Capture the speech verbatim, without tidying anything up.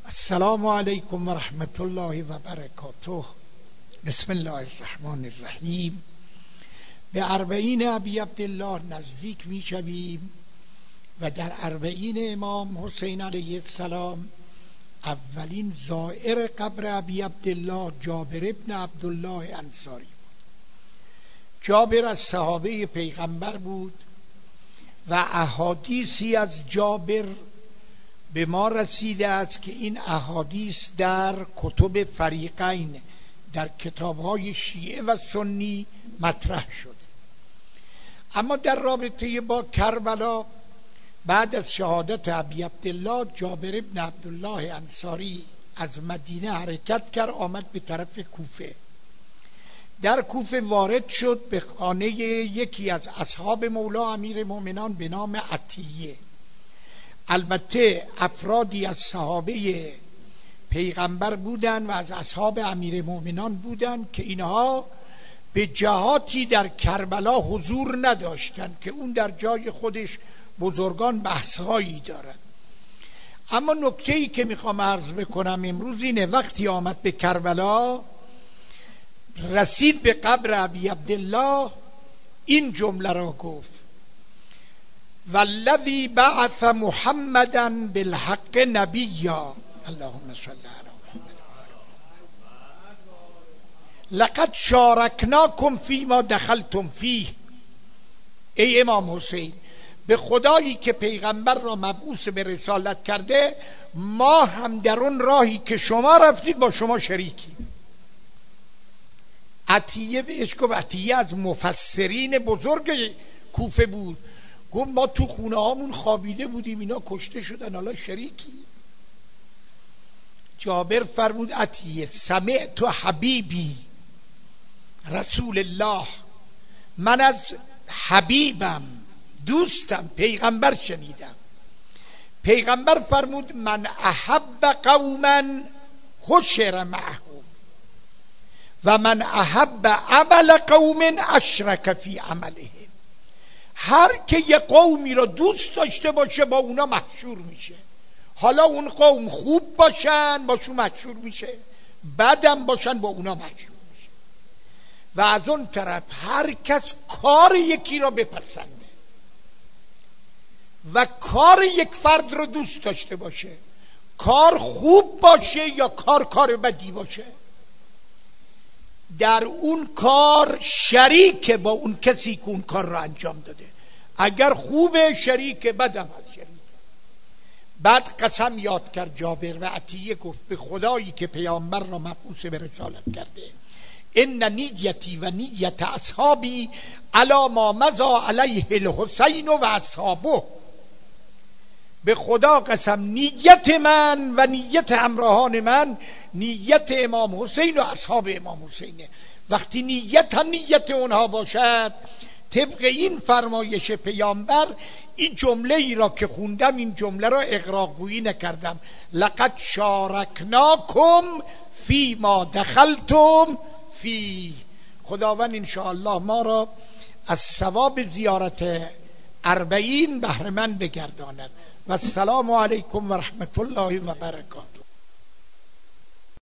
السلام علیکم و رحمت الله و برکاته. بسم الله الرحمن الرحیم. به اربعین ابی عبدالله نزدیک می شویم و در اربعین امام حسین علیه السلام اولین زائر قبر ابی عبدالله جابر ابن عبدالله انصاری. جابر از صحابه پیغمبر بود و احادیثی از جابر به ما رسیده است که این احادیث در کتب فریقین، در کتاب‌های شیعه و سنی مطرح شده. اما در رابطه با کربلا بعد از شهادت ابی عبدالله جابر ابن عبدالله انصاری از مدینه حرکت کرد، آمد به طرف کوفه. در کوفه وارد شد به خانه یکی از اصحاب مولا امیر مومنان به نام عطیه. البته افرادی از صحابه پیغمبر بودند و از اصحاب امیر مومنان بودند که اینها به جهاتی در کربلا حضور نداشتند که اون در جای خودش بزرگان بحث‌هایی دارند. اما نکته‌ای که میخوام عرض بکنم امروز اینه: وقتی آمد به کربلا رسید به قبر ابی عبدالله این جمله را گفت: والذی بعث محمدا بالحق نبیا اللهم صل علی محمد لقد شارکناکم فیما دخلتم فیه. ای امام حسین، به خدایی که پیغمبر را مبعوث به رسالت کرده ما هم در اون راهی که شما رفتید با شما شریکیم. عطیه بهش گفت، عطیه از مفسرین بزرگ کوفه بود، گفت ما تو خونه هامون خوابیده بودیم اینا کشته شدن، حالا شریکی. جابر فرمود عطیه سمعت حبیبی رسول الله، من از حبیبم دوستم پیغمبر شنیدم. پیغمبر فرمود من احب قوما حشر معهم و من احب عمل قوم اشرک فی عملهم. هر که یه قومی رو دوست داشته باشه با اونا محشور میشه، حالا اون قوم خوب باشن باشون محشور میشه، بدم باشن با اونا محشور میشه. و از اون طرف هر کس کار یکی رو بپسنده و کار یک فرد رو دوست داشته باشه، کار خوب باشه یا کار کار بدی باشه، در اون کار شریک با اون کسی که اون کار رو انجام داده. اگر خوبه شریک، بدم از شریک. بعد قسم یاد کرد جابر و عطیه گفت به خدایی که پیامبر را مبعوث به رسالت کرده ان نیتی و نیت اصحابی علی ما مضی علیه الحسین و اصحابه. به خدا قسم نیت من و نیت همراهان من نیت امام حسین و اصحاب امام حسینه. وقتی نیت هم نیت اونها باشد، طبق این فرمایش پیامبر این جمله ای را که خوندم این جمله را اغراقگویی نکردم: لقد شارکناکم فی ما دخلتم فی. خداوند انشاءالله ما را از ثواب زیارت اربعین بهره مند بگرداند. و السلام علیکم و رحمت الله و برکاته.